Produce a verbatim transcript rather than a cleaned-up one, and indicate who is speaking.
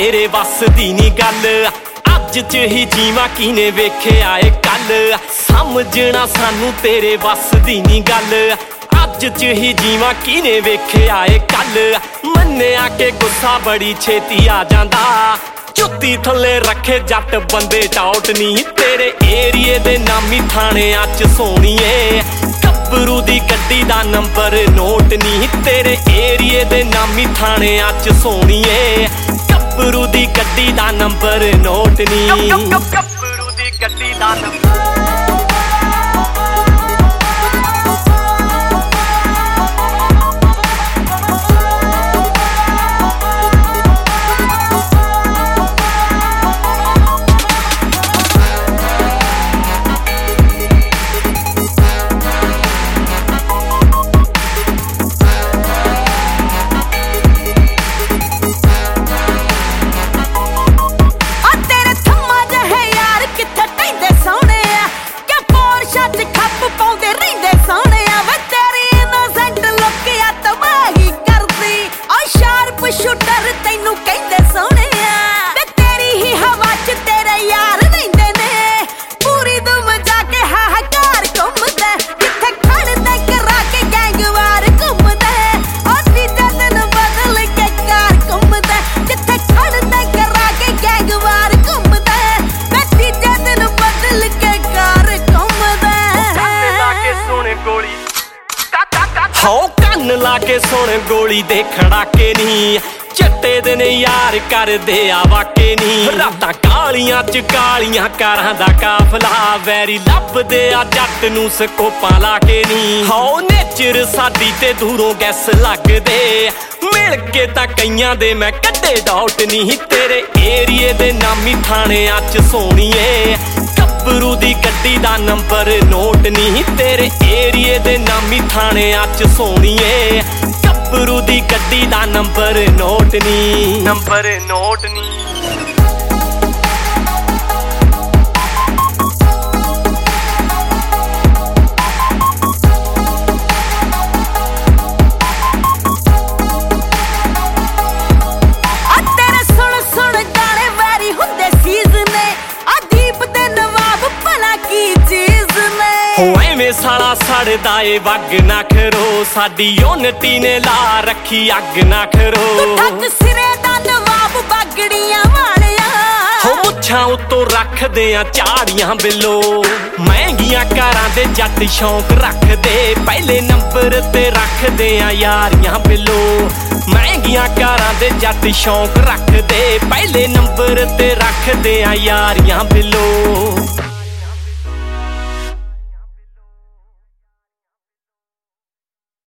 Speaker 1: तेरे वस दी नी गल। अज च ही जीवा किने वेखिया ए कल, समझना सानू तेरे वस दी नी गल। अज च ही जीवा किने वेखिया ए कल, मन्निया के गुस्सा बड़ी छेती आ जांदा। जुत्ती थले रखे जट बंदे टाउट नी, तेरे एरिए दे नामी थाने अच सोणीए। गब्बरू दी गड्डी दा नंबर नोट नी, तेरे एरिए दे नामी थाने अच सोणीए। गब्बरू दी गड्डी दा नंबर नोट नी, गब्बरू दी गड्डी दा नंबर। शूटर तैनू कहंदे सोहणिया, ते तेरी ही हवा च तेरे यार रहिंदे ने। पूरी दुम जाके हाहाकार घुमदा, जिथे खड़दा करा के गैंगवार घुमदा। ओ तीजा दिन बदल के कार घुमदा, जिथे खड़दा करा के गैंगवार घुमदा। मैं तीजा दिन बदल के कार घुमदा। कन्न ला के सुन गोली, हो कन्न ला के सुन गोली दे खड़ाके नी। चट्टे दिन यार कर दे आवाके नी, रातां कालियां च कालियां कारां दा काफला। वैरी लभदे आ जट नूं स्कोपां लाके नी। हो नेचर साडी ते दूरों गैस लगदे, मिल के तां कईयां दे मैं कड्डे डाउट नी। तेरे एरिए दे नामी थाने अच सोणीए। गब्बरू दी गड्डी दा नंबर नोट नी, तेरे एरिए दे नामी थाने अच सोणीए। गब्बरू दी गड्डी दा नंबर नोट नी, नंबर नोट नी। साला सड़दा ए वग ना खरो, साडी यूनिटी ने ला रखी अग ना खरो। ठग सिरे दा नवाब बागड़ियां वालिया, हो मुछां उत्तों रखदे आ झाड़ियां बिलो। महंगियां कारां दे जट शौक रखदे, पहले नंबर ते रखदे आ यारियां बिलो। महंगियां कारां दे जट शौक रखदे, पहले नंबर ते रखदे आ यारियां बिलो।